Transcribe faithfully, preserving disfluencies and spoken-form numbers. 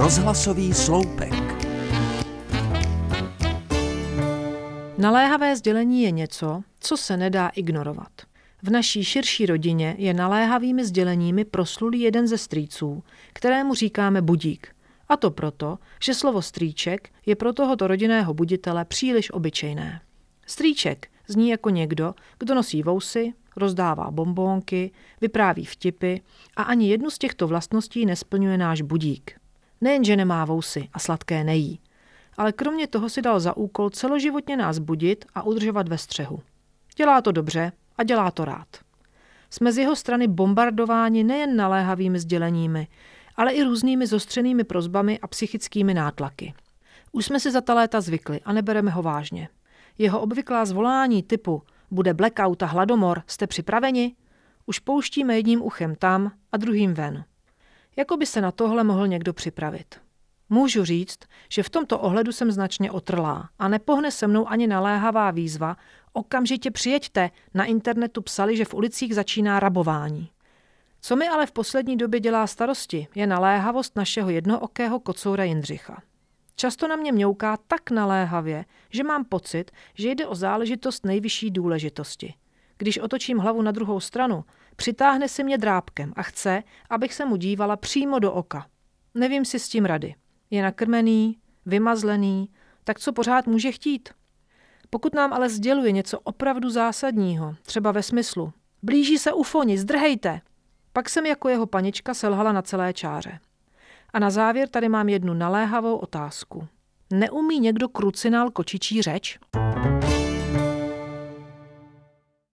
Rozhlasový sloupek. Naléhavé sdělení je něco, co se nedá ignorovat. V naší širší rodině je naléhavými sděleními proslulý jeden ze strýců, kterému říkáme budík. A to proto, že slovo strýček je pro tohoto rodinného buditele příliš obyčejné. Strýček zní jako někdo, kdo nosí vousy, rozdává bonbónky, vypráví vtipy a ani jednu z těchto vlastností nesplňuje náš budík. Nejenže nemá vousy a sladké nejí, ale kromě toho si dal za úkol celoživotně nás budit a udržovat ve střehu. Dělá to dobře a dělá to rád. Jsme z jeho strany bombardováni nejen naléhavými sděleními, ale i různými zostřenými prosbami a psychickými nátlaky. Už jsme si za ta léta zvykli a nebereme ho vážně. Jeho obvyklá zvolání typu bude blackout a hladomor, jste připraveni? Už pouštíme jedním uchem tam a druhým ven. Jako by se na tohle mohl někdo připravit. Můžu říct, že v tomto ohledu jsem značně otrlá a nepohne se mnou ani naléhavá výzva okamžitě přijeďte, na internetu psali, že v ulicích začíná rabování. Co mi ale v poslední době dělá starosti, je naléhavost našeho jednookého kocoura Jindřicha. Často na mě mňouká tak naléhavě, že mám pocit, že jde o záležitost nejvyšší důležitosti. Když otočím hlavu na druhou stranu, přitáhne si mě drápkem a chce, abych se mu dívala přímo do oka. Nevím si s tím rady. Je nakrmený, vymazlený, tak co pořád může chtít? Pokud nám ale sděluje něco opravdu zásadního, třeba ve smyslu blíží se ufoni, zdrhejte, pak jsem jako jeho panička selhala na celé čáře. A na závěr tady mám jednu naléhavou otázku. Neumí někdo krucinál kočičí řeč?